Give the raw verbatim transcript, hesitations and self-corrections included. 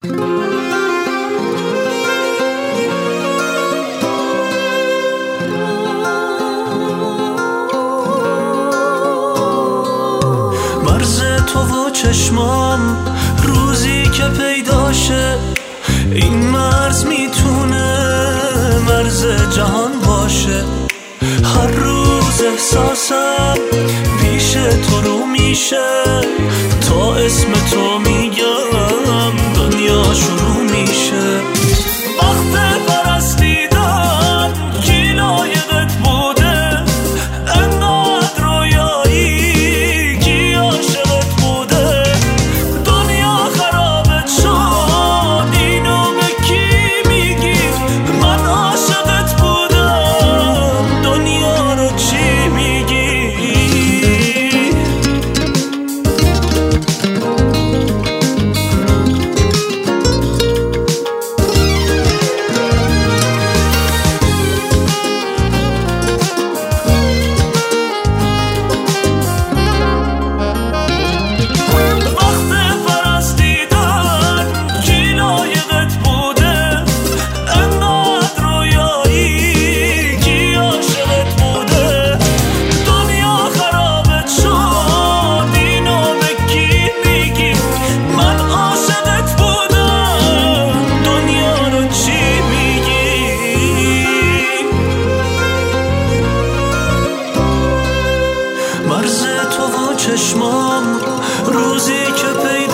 مرز تو و چشمام روزی که پیداشه، این مرز میتونه مرز جهان باشه. هر روز احساسم پیش تو رو میشه، تا اسم تو میگم دنیا شروع میشه. وقت پرستیدن کی لایقت بوده، انقدر رویایی کی عاشقت بوده. دنیا خرابت شد اینو به کی میگی، من عاشقت بودم دنیا رو چی میگی. مرز تو و چشمام روزی که پیدا